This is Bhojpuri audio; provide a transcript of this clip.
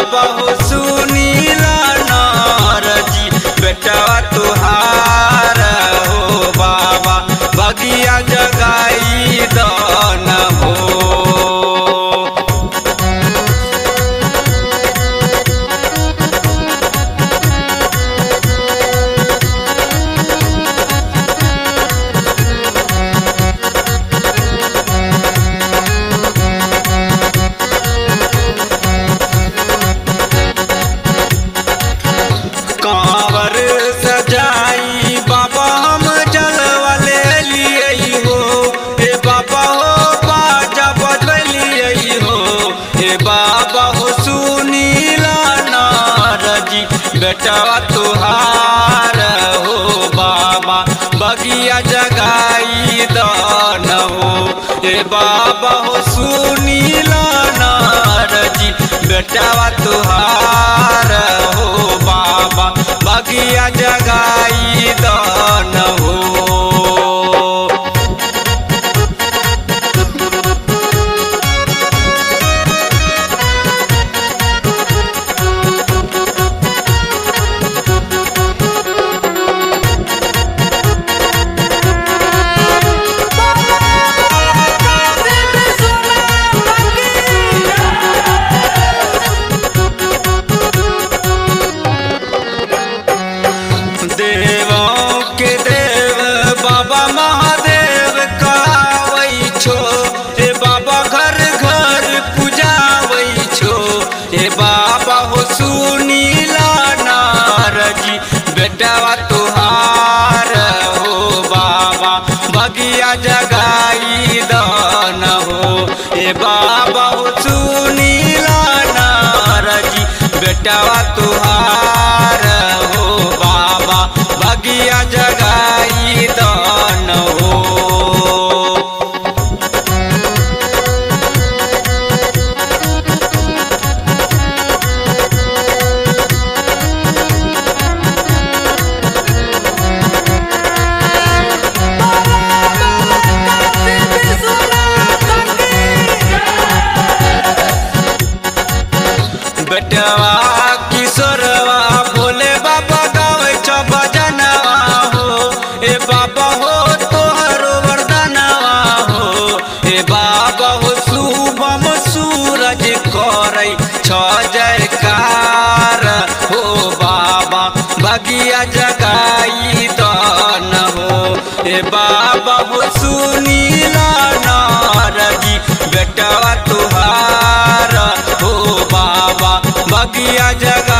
बाबा हो सुनीला नारजी बेटवा तुहार हो बाबा बगिया जगाई दान हो। कांवर सजाई बाबा हम जलवा ले लिए हो, हे बाबा हो बाजा बजलिए हो, हे बाबा हो सुनीला नारजी बेटवा तुहार हो बाबा बगिया जगाई दान हो। हे बाबा हो सुनीला नारजी बेटवा तुहार हो बाबा बगिया जगाई दान हो। देवों के देव बाबा महादेव कहवै छो, हे बाबा घर घर पुजावै छो, हे बाबा हो सुनीला नारजी बेटवा तुहार हो बाबा बगिया जगाई दान हो। हे बाबा हो सुनीला नारजी बेटवा तुहार हो बाबा बगिया जगाई दान हो। बेटवा किशोरवा भोले बाबा गावे छ भजनवा हो, हे बाबा हो तोहरो वरदानवा हो, हे बाबा हो शुभम सूरज करै छ जयकार हो बाबा बगिया जगाई दान हो। हे बाबा हो सुनीला नारजी बेटवा तुहार हो बाबा बगिया जगाई